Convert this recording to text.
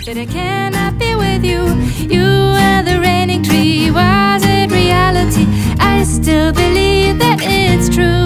that I cannot be with you. You were the raining tree, was it reality? I still believe that it's true.